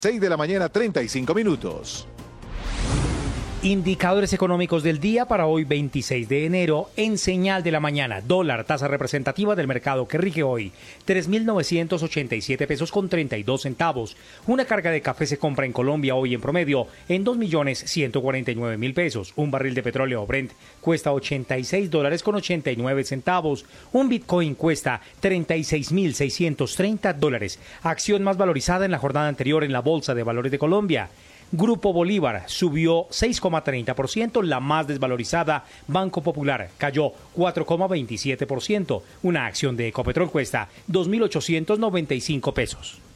6 de la mañana, 35 minutos. Indicadores económicos del día para hoy 26 de enero en señal de la mañana. Dólar, tasa representativa del mercado que rige hoy, 3.987 pesos con 32 centavos. Una carga de café se compra en Colombia hoy en promedio en 2.149.000 pesos. Un barril de petróleo Brent cuesta $86 con 89 centavos. Un Bitcoin cuesta $36.630. Acción más valorizada en la jornada anterior en la Bolsa de Valores de Colombia. Grupo Bolívar subió 6,30%, la más desvalorizada, Banco Popular, cayó 4,27%. Una acción de Ecopetrol cuesta 2.895 pesos.